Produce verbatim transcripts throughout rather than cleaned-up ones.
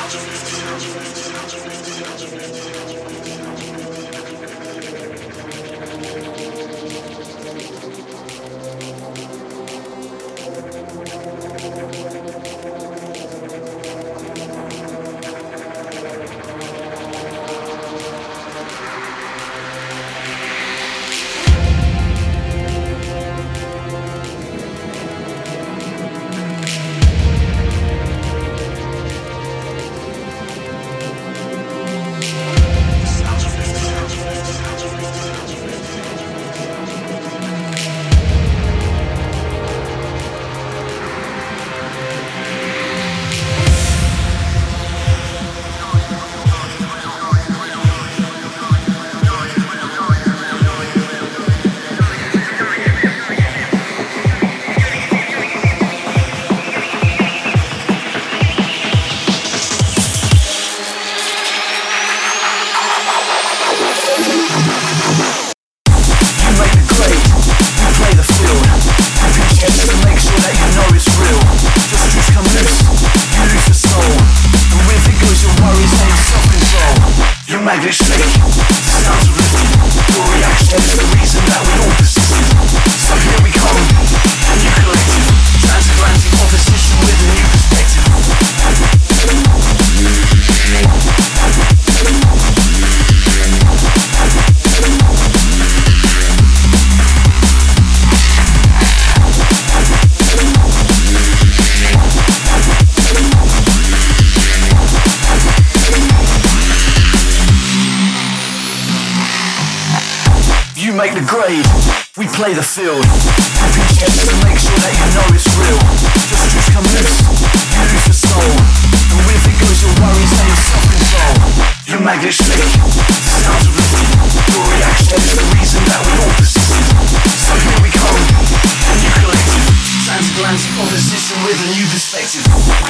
make the grade, we play the field. Repeat checks to make sure that you know it's real. Just juice come loose, you lose your soul. And with it goes your worries and your self-control. Your magnet shake, sounds of lifted. Your reaction is the reason that we all persisted. So here we come, a new collective. Transatlantic opposition with a new perspective.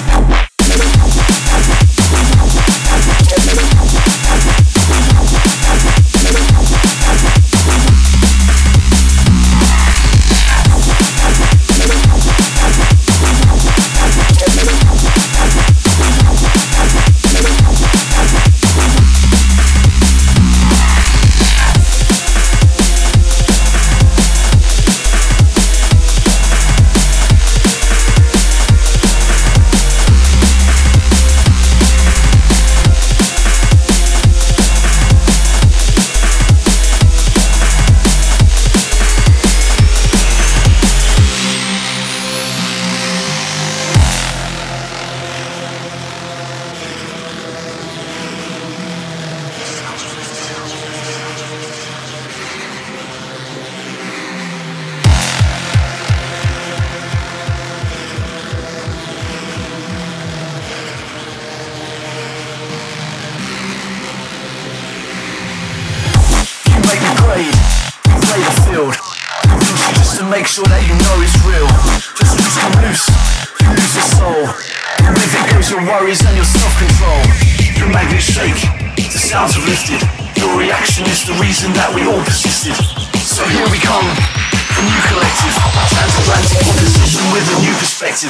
Make sure that you know it's real. Just loose come loose, you lose your soul. And with it goes your worries and your self-control. Your magnet shake, the sounds are lifted. Your reaction is the reason that we all persisted. So here we come, a new collective. Transatlantic opposition with a new perspective.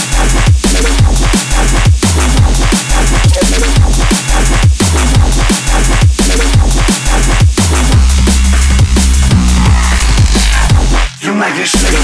Your magnet shake.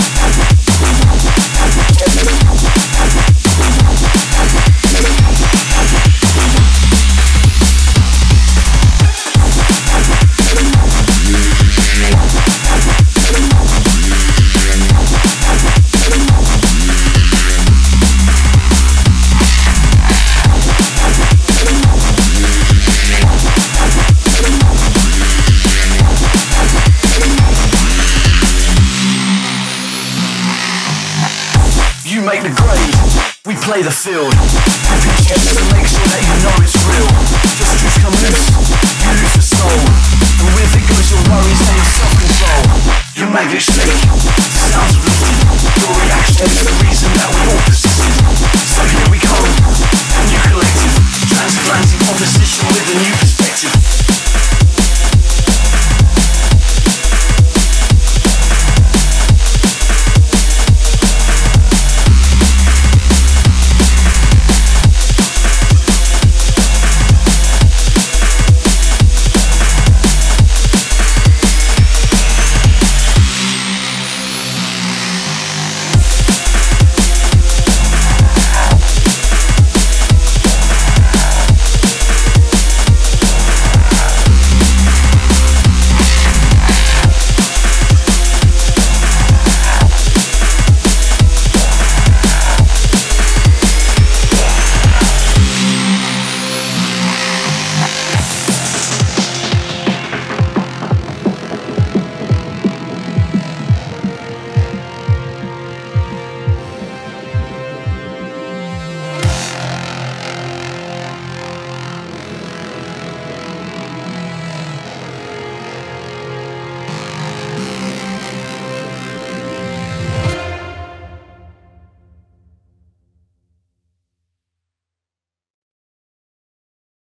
Make the grade, we play the field. Repeat checks to make sure that you know it's real. Just juice come loose, you lose your soul. And with it goes your worries and your self-control. Your magnet shake, the sounds of lifted. Your reaction is the reason that we all persisted. So here we